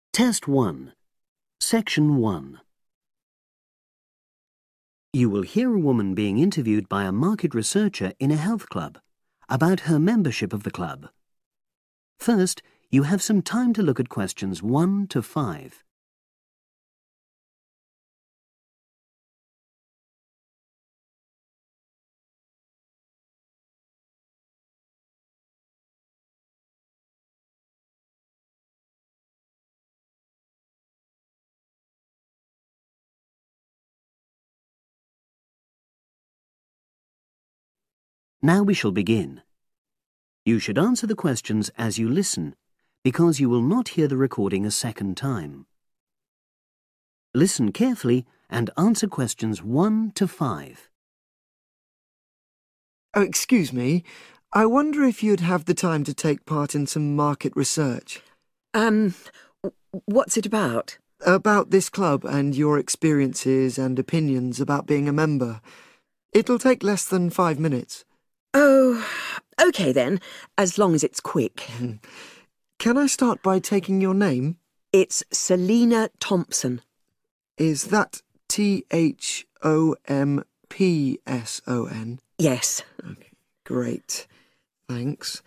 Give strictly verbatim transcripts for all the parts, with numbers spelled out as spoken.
Test one. Section one. You will hear a woman being interviewed by a market researcher in a health club about her membership of the club. First, you have some time to look at questions one to five. Now we shall begin. You should answer the questions as you listen, because you will not hear the recording a second time. Listen carefully and answer questions one to five. Oh, excuse me. I wonder if you'd have the time to take part in some market research. Um, what's it about? About this club and your experiences and opinions about being a member. It'll take less than five minutes. Oh, OK then, as long as it's quick. Can I start by taking your name? It's Selina Thompson. Is that T H O M P S O N? Yes. Okay, great. Thanks.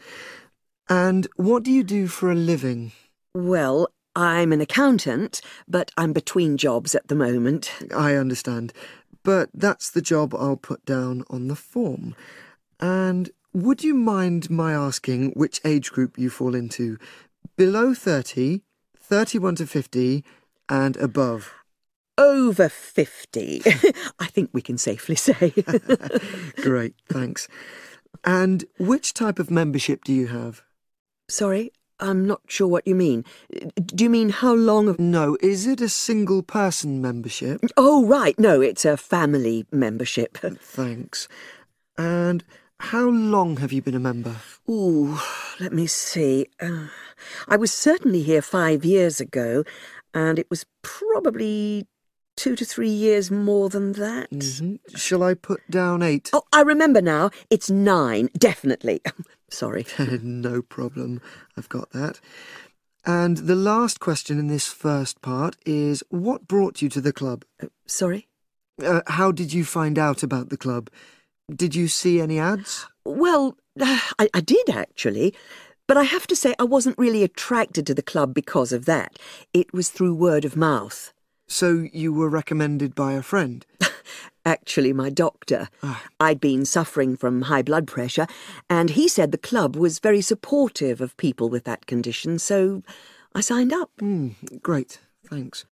And what do you do for a living? Well, I'm an accountant, but I'm between jobs at the moment. I understand. But that's the job I'll put down on the form. And would you mind my asking which age group you fall into? Below thirty, thirty-one to fifty, and above? Over fifty, I think we can safely say. Great, thanks. And which type of membership do you have? Sorry, I'm not sure what you mean. Do you mean how long of... No, is it a single-person membership? Oh, right, no, it's a family membership. Thanks. And how long have you been a member? Ooh, let me see. Uh, I was certainly here five years ago, and it was probably two to three years more than that. Mm-hmm. Shall I put down eight? Oh, I remember now. It's nine, definitely. Sorry. No problem. I've got that. And the last question in this first part is, what brought you to the club? Uh, sorry? Uh, how did you find out about the club? Did you see any ads? Well, uh, I, I did actually, but I have to say I wasn't really attracted to the club because of that. It was through word of mouth. So you were recommended by a friend? Actually, my doctor. Ah. I'd been suffering from high blood pressure, and he said the club was very supportive of people with that condition, so I signed up. Mm, great, thanks.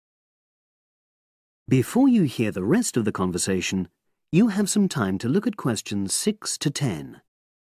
Before you hear the rest of the conversation, you have some time to look at questions six to ten.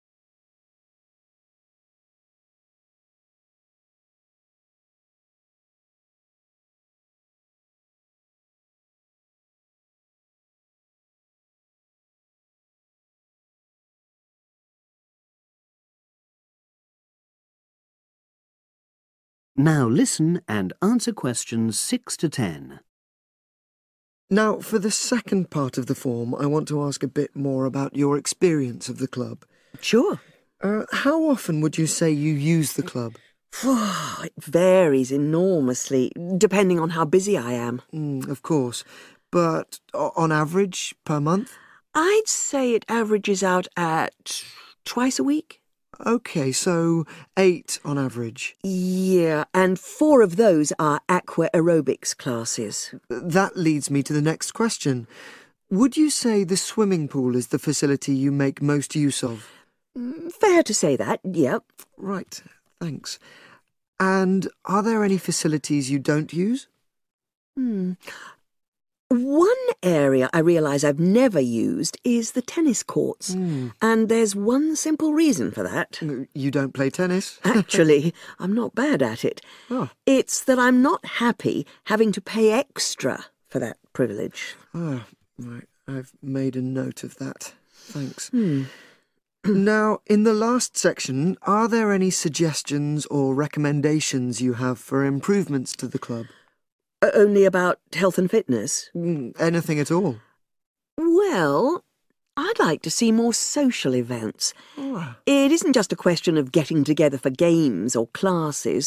Now listen and answer questions six to ten. Now, for the second part of the form, I want to ask a bit more about your experience of the club. Sure. Uh, how often would you say you use the club? It varies enormously, depending on how busy I am. Mm, of course. But o- on average, per month? I'd say it averages out at twice a week. OK, so eight on average. Yeah, and four of those are aqua aerobics classes. That leads me to the next question. Would you say the swimming pool is the facility you make most use of? Fair to say that, yep. Right, thanks. And are there any facilities you don't use? Hmm. One area I realise I've never used is the tennis courts. Mm. And there's one simple reason for that. You don't play tennis? Actually, I'm not bad at it. Oh. It's that I'm not happy having to pay extra for that privilege. Oh, right. I've made a note of that. Thanks. Hmm. Now, in the last section, are there any suggestions or recommendations you have for improvements to the club? Uh, only about health and fitness? Mm, anything at all? Well, I'd like to see more social events. Oh. It isn't just a question of getting together for games or classes, but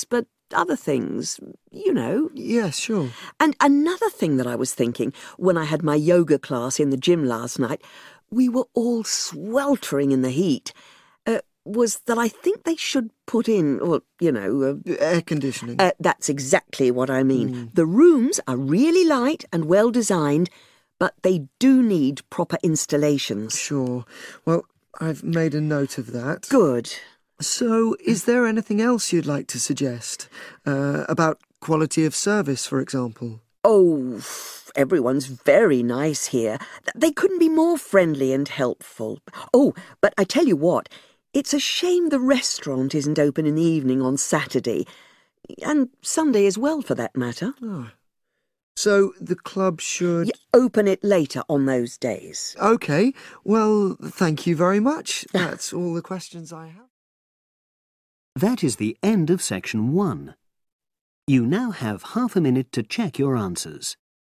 other things, you know. Yes, sure. And another thing that I was thinking when I had my yoga class in the gym last night, we were all sweltering in the heat, uh, was that I think they should put in, or, you know... Uh, Air conditioning. Uh, that's exactly what I mean. Mm. The rooms are really light and well designed, but they do need proper installations. Sure. Well, I've made a note of that. Good. So, is there anything else you'd like to suggest? Uh, about quality of service, for example? Oh, everyone's very nice here. They couldn't be more friendly and helpful. Oh, but I tell you what, it's a shame the restaurant isn't open in the evening on Saturday, and Sunday as well, for that matter. Oh. So, the club should... You open it later on those days. OK. Well, thank you very much. That's all the questions I have. That is the end of section one. You now have half a minute to check your answers.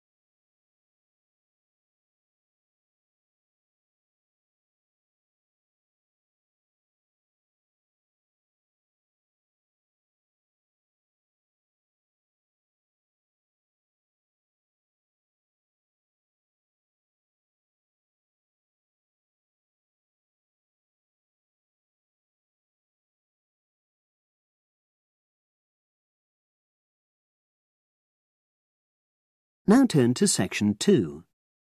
Now turn to section two.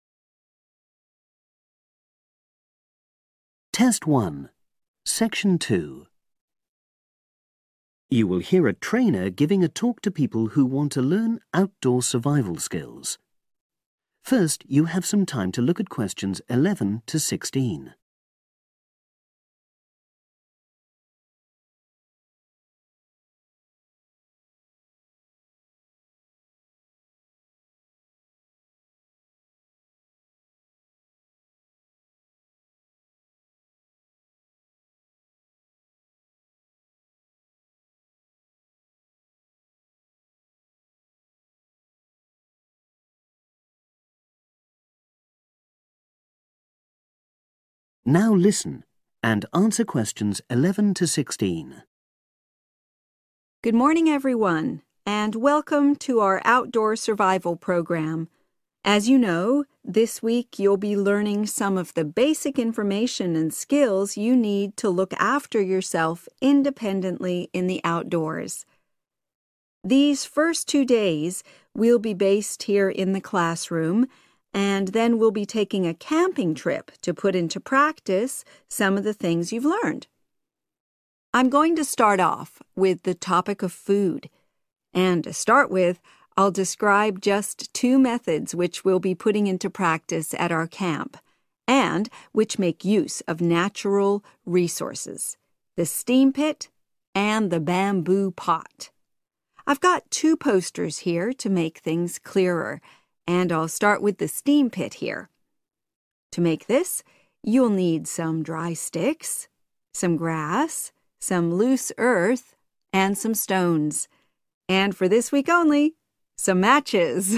Test one, section two. You will hear a trainer giving a talk to people who want to learn outdoor survival skills. First, you have some time to look at questions eleven to sixteen. Now listen and answer questions eleven to sixteen. Good morning, everyone, and welcome to our outdoor survival program. As you know, this week you'll be learning some of the basic information and skills you need to look after yourself independently in the outdoors. These first two days we'll be based here in the classroom, and then we'll be taking a camping trip to put into practice some of the things you've learned. I'm going to start off with the topic of food. And to start with, I'll describe just two methods which we'll be putting into practice at our camp, and which make use of natural resources, the steam pit and the bamboo pot. I've got two posters here to make things clearer, and I'll start with the steam pit here. To make this, you'll need some dry sticks, some grass, some loose earth, and some stones. And for this week only, some matches.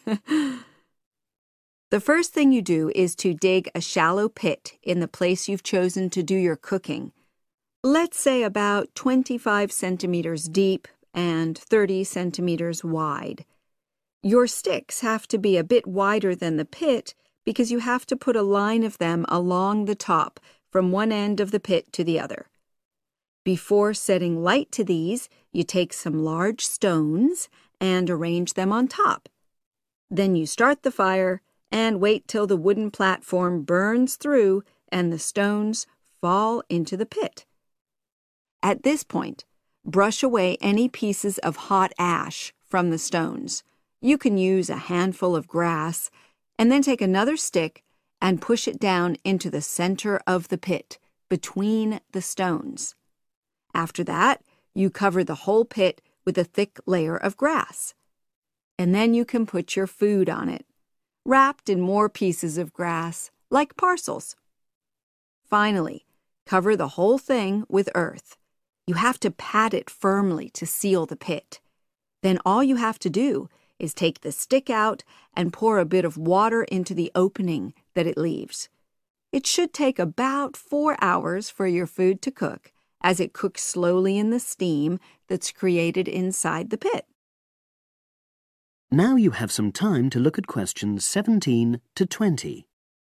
The first thing you do is to dig a shallow pit in the place you've chosen to do your cooking. Let's say about twenty-five centimeters deep and thirty centimeters wide. Your sticks have to be a bit wider than the pit because you have to put a line of them along the top from one end of the pit to the other. Before setting light to these, you take some large stones and arrange them on top. Then you start the fire and wait till the wooden platform burns through and the stones fall into the pit. At this point, brush away any pieces of hot ash from the stones. You can use a handful of grass, and then take another stick and push it down into the center of the pit, between the stones. After that, you cover the whole pit with a thick layer of grass. And then you can put your food on it, wrapped in more pieces of grass, like parcels. Finally, cover the whole thing with earth. You have to pat it firmly to seal the pit. Then all you have to do is take the stick out and pour a bit of water into the opening that it leaves. It should take about four hours for your food to cook, as it cooks slowly in the steam that's created inside the pit. Now you have some time to look at questions seventeen to twenty.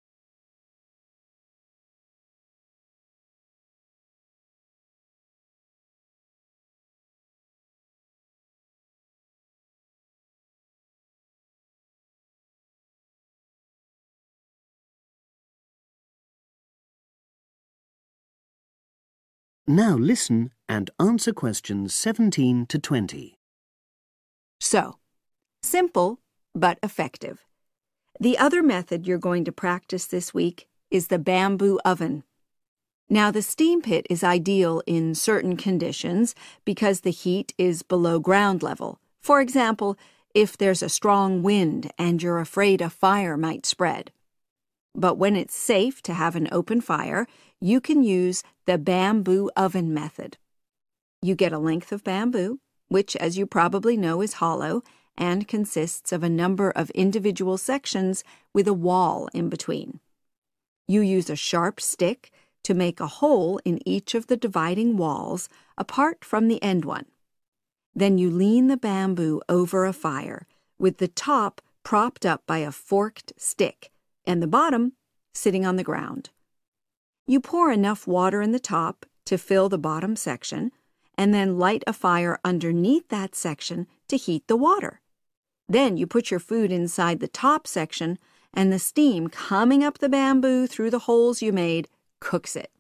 Now listen and answer questions seventeen to twenty. So, simple but effective. The other method you're going to practice this week is the bamboo oven. Now, the steam pit is ideal in certain conditions because the heat is below ground level. For example, if there's a strong wind and you're afraid a fire might spread. But when it's safe to have an open fire, you can use the bamboo oven method. You get a length of bamboo, which, as you probably know, is hollow and consists of a number of individual sections with a wall in between. You use a sharp stick to make a hole in each of the dividing walls apart from the end one. Then you lean the bamboo over a fire, with the top propped up by a forked stick and the bottom sitting on the ground. You pour enough water in the top to fill the bottom section, and then light a fire underneath that section to heat the water. Then you put your food inside the top section, and the steam coming up the bamboo through the holes you made cooks it.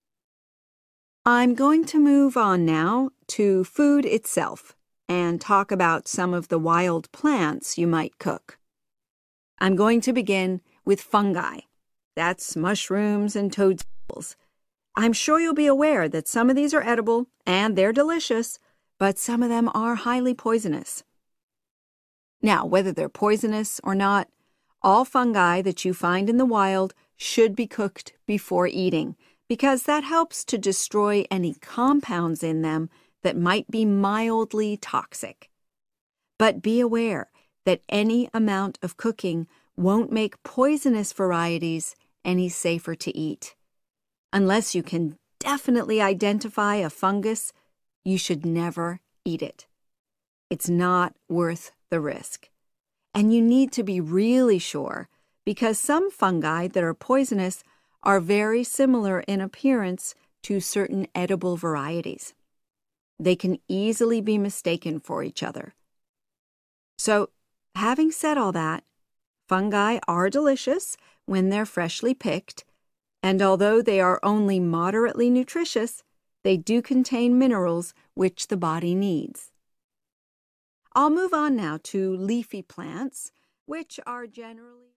I'm going to move on now to food itself and talk about some of the wild plants you might cook. I'm going to begin with fungi. That's mushrooms and toadstools. I'm sure you'll be aware that some of these are edible and they're delicious, but some of them are highly poisonous. Now, whether they're poisonous or not, all fungi that you find in the wild should be cooked before eating, because that helps to destroy any compounds in them that might be mildly toxic. But be aware that any amount of cooking won't make poisonous varieties any safer to eat. Unless you can definitely identify a fungus, you should never eat it. It's not worth the risk. And you need to be really sure, because some fungi that are poisonous are very similar in appearance to certain edible varieties. They can easily be mistaken for each other. So, having said all that, fungi are delicious when they're freshly picked, and although they are only moderately nutritious, they do contain minerals which the body needs. I'll move on now to leafy plants, which are generally...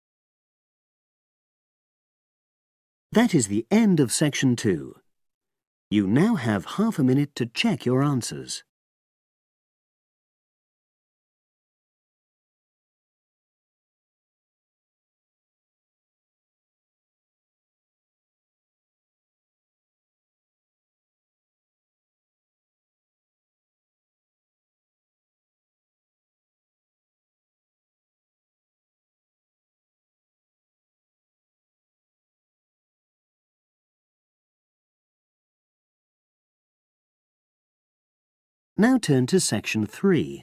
That is the end of section two. You now have half a minute to check your answers. Now turn to section three.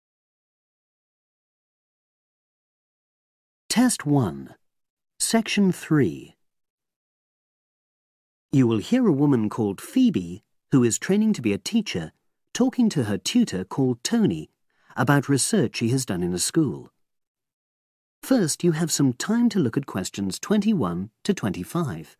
Test one. Section three. You will hear a woman called Phoebe, who is training to be a teacher, talking to her tutor called Tony about research she has done in a school. First, you have some time to look at questions twenty-one to twenty-five.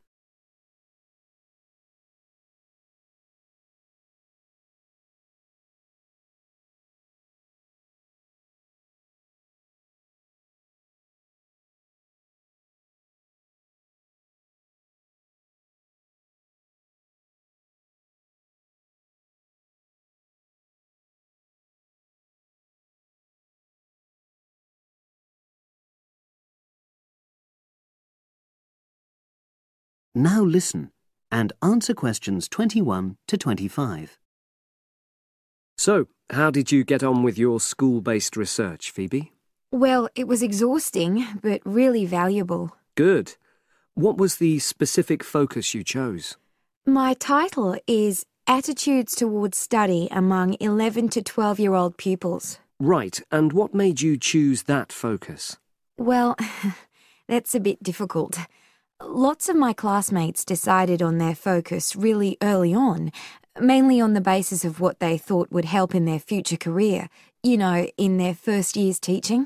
Now listen and answer questions twenty-one to twenty-five. So, how did you get on with your school-based research, Phoebe? Well, it was exhausting, but really valuable. Good. What was the specific focus you chose? My title is attitudes towards study among eleven to twelve-year-old pupils. Right, and what made you choose that focus? Well, that's a bit difficult. Lots of my classmates decided on their focus really early on, mainly on the basis of what they thought would help in their future career, you know, in their first years teaching.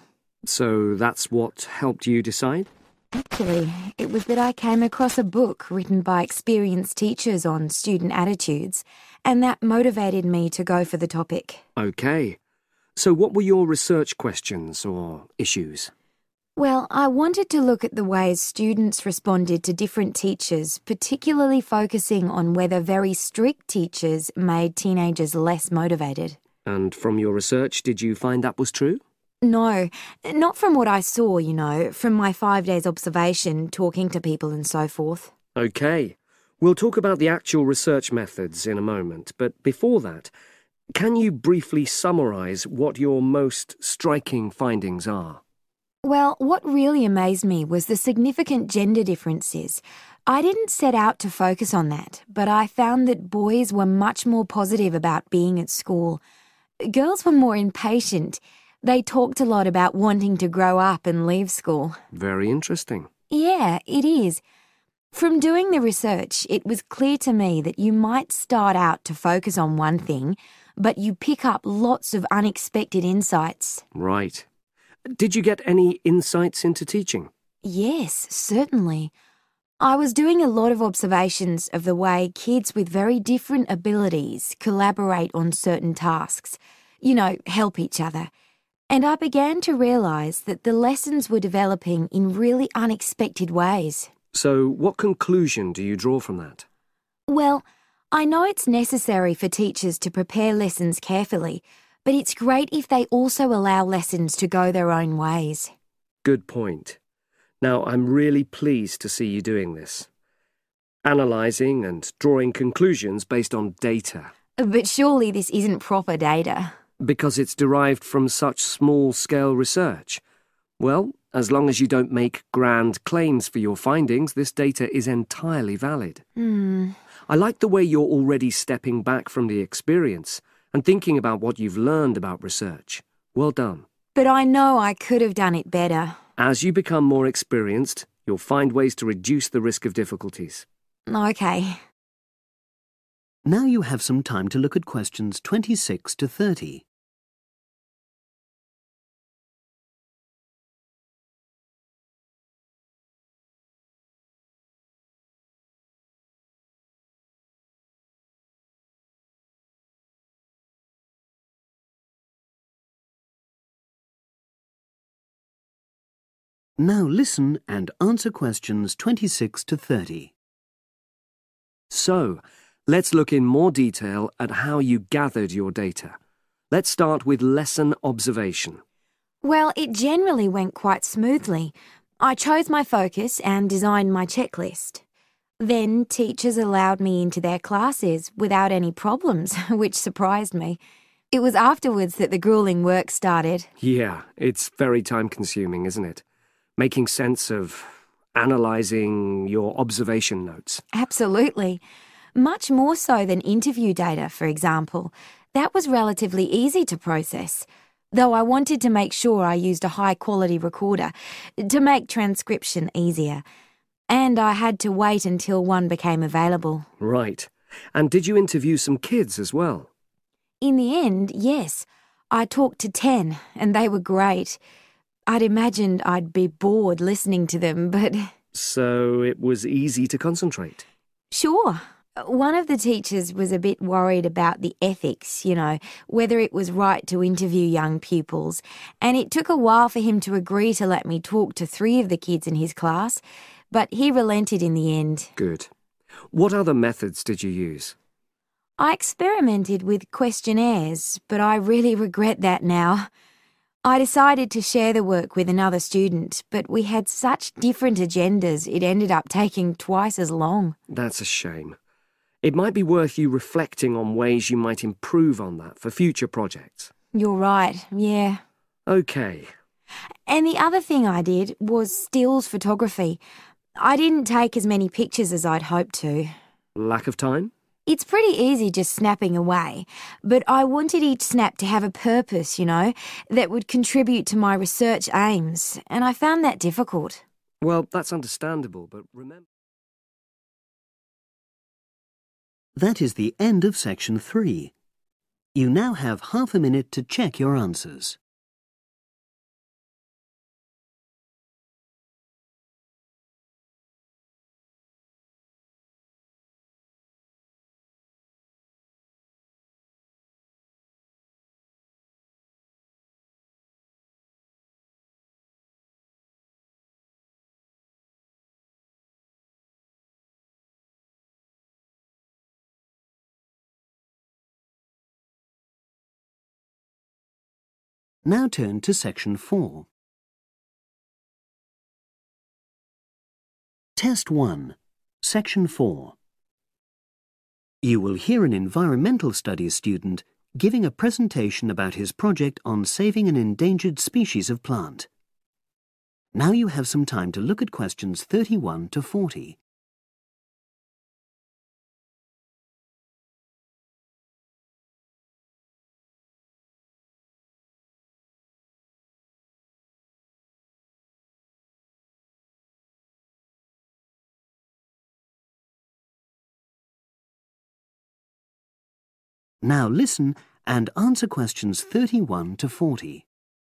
So that's what helped you decide? Actually, it was that I came across a book written by experienced teachers on student attitudes, and that motivated me to go for the topic. OK. So what were your research questions or issues? Well, I wanted to look at the ways students responded to different teachers, particularly focusing on whether very strict teachers made teenagers less motivated. And from your research, did you find that was true? No, not from what I saw, you know, from my five days observation, talking to people and so forth. OK. We'll talk about the actual research methods in a moment, but before that, can you briefly summarise what your most striking findings are? Well, what really amazed me was the significant gender differences. I didn't set out to focus on that, but I found that boys were much more positive about being at school. Girls were more impatient. They talked a lot about wanting to grow up and leave school. Very interesting. Yeah, it is. From doing the research, it was clear to me that you might start out to focus on one thing, but you pick up lots of unexpected insights. Right. Did you get any insights into teaching? Yes, certainly. I was doing a lot of observations of the way kids with very different abilities collaborate on certain tasks, you know, help each other. And I began to realise that the lessons were developing in really unexpected ways. So what conclusion do you draw from that? Well, I know it's necessary for teachers to prepare lessons carefully, but it's great if they also allow lessons to go their own ways. Good point. Now, I'm really pleased to see you doing this. Analysing and drawing conclusions based on data. But surely this isn't proper data. Because it's derived from such small-scale research. Well, as long as you don't make grand claims for your findings, this data is entirely valid. Hmm. I like the way you're already stepping back from the experience and thinking about what you've learned about research. Well done. But I know I could have done it better. As you become more experienced, you'll find ways to reduce the risk of difficulties. OK. Now you have some time to look at questions twenty-six to thirty. Now listen and answer questions twenty-six to thirty. So, let's look in more detail at how you gathered your data. Let's start with lesson observation. Well, it generally went quite smoothly. I chose my focus and designed my checklist. Then teachers allowed me into their classes without any problems, which surprised me. It was afterwards that the grueling work started. Yeah, it's very time-consuming, isn't it? Making sense of analysing your observation notes. Absolutely. Much more so than interview data, for example. That was relatively easy to process, though I wanted to make sure I used a high-quality recorder to make transcription easier. And I had to wait until one became available. Right. And did you interview some kids as well? In the end, yes. I talked to ten, and they were great. I'd imagined I'd be bored listening to them, but... So it was easy to concentrate? Sure. One of the teachers was a bit worried about the ethics, you know, whether it was right to interview young pupils, and it took a while for him to agree to let me talk to three of the kids in his class, but he relented in the end. Good. What other methods did you use? I experimented with questionnaires, but I really regret that now. I decided to share the work with another student, but we had such different agendas it ended up taking twice as long. That's a shame. It might be worth you reflecting on ways you might improve on that for future projects. You're right, yeah. OK. And the other thing I did was stills photography. I didn't take as many pictures as I'd hoped to. Lack of time? It's pretty easy just snapping away, but I wanted each snap to have a purpose, you know, that would contribute to my research aims, and I found that difficult. Well, that's understandable, but remember... That is the end of section three. You now have half a minute to check your answers. Now turn to section four. Test one, section four. You will hear an environmental studies student giving a presentation about his project on saving an endangered species of plant. Now you have some time to look at questions thirty-one to forty. Now listen and answer questions thirty-one to forty.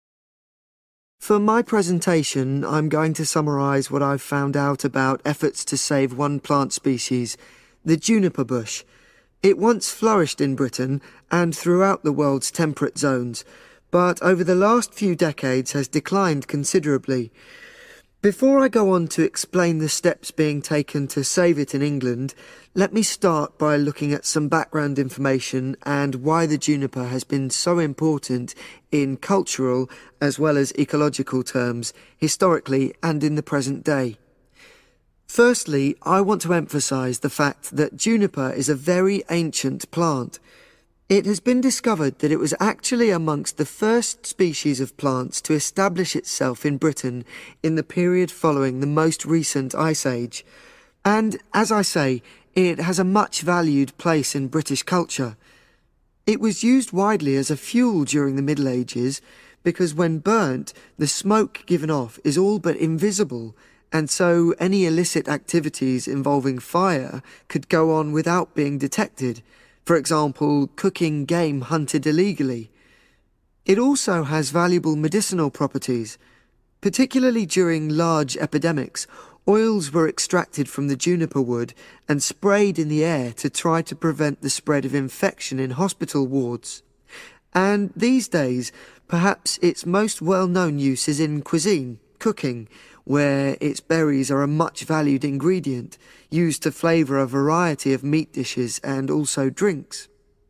For my presentation, I'm going to summarise what I've found out about efforts to save one plant species, the juniper bush. It once flourished in Britain and throughout the world's temperate zones, but over the last few decades has declined considerably. Before I go on to explain the steps being taken to save it in England, let me start by looking at some background information and why the juniper has been so important in cultural as well as ecological terms, historically and in the present day. Firstly, I want to emphasise the fact that juniper is a very ancient plant. It has been discovered that it was actually amongst the first species of plants to establish itself in Britain in the period following the most recent Ice Age. And, as I say, it has a much valued place in British culture. It was used widely as a fuel during the Middle Ages because when burnt, the smoke given off is all but invisible, and so any illicit activities involving fire could go on without being detected. For example, cooking game hunted illegally. It also has valuable medicinal properties. Particularly during large epidemics, oils were extracted from the juniper wood and sprayed in the air to try to prevent the spread of infection in hospital wards. And these days, perhaps its most well-known use is in cuisine, cooking, where its berries are a much valued ingredient, used to flavour a variety of meat dishes and also drinks.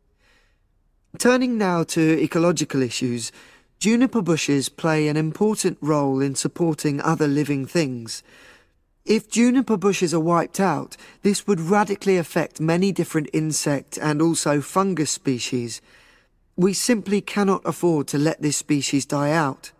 Turning now to ecological issues, juniper bushes play an important role in supporting other living things. If juniper bushes are wiped out, this would radically affect many different insect and also fungus species. We simply cannot afford to let this species die out.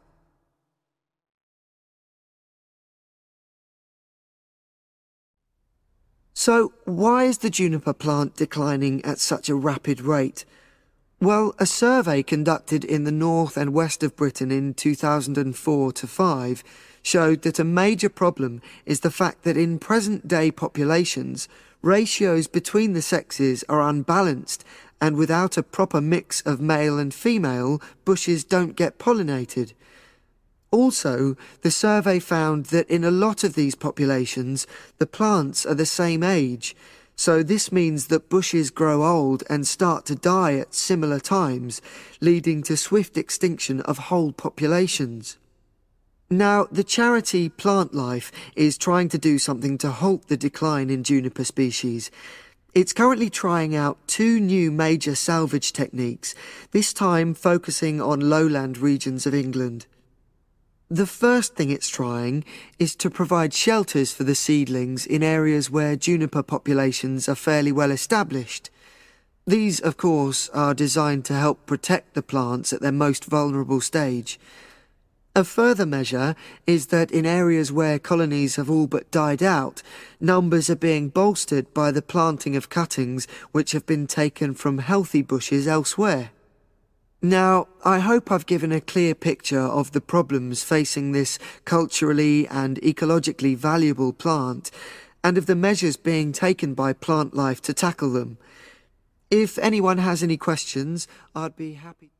So, why is the juniper plant declining at such a rapid rate? Well, a survey conducted in the north and west of Britain in two thousand four to five showed that a major problem is the fact that in present-day populations, ratios between the sexes are unbalanced, and without a proper mix of male and female, bushes don't get pollinated. Also, the survey found that in a lot of these populations, the plants are the same age, so this means that bushes grow old and start to die at similar times, leading to swift extinction of whole populations. Now, the charity Plant Life is trying to do something to halt the decline in juniper species. It's currently trying out two new major salvage techniques, this time focusing on lowland regions of England. The first thing it's trying is to provide shelters for the seedlings in areas where juniper populations are fairly well established. These, of course, are designed to help protect the plants at their most vulnerable stage. A further measure is that in areas where colonies have all but died out, numbers are being bolstered by the planting of cuttings which have been taken from healthy bushes elsewhere. Now, I hope I've given a clear picture of the problems facing this culturally and ecologically valuable plant, and of the measures being taken by plant life to tackle them. If anyone has any questions, I'd be happy.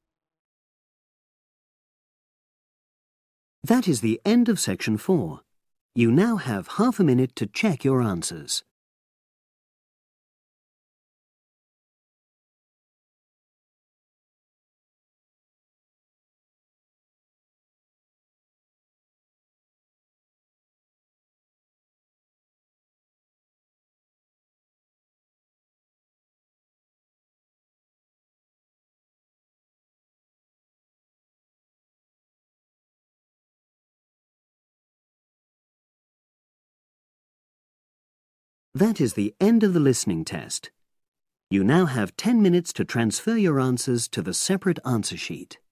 That is the end of section four. You now have half a minute to check your answers. That is the end of the listening test. You now have ten minutes to transfer your answers to the separate answer sheet.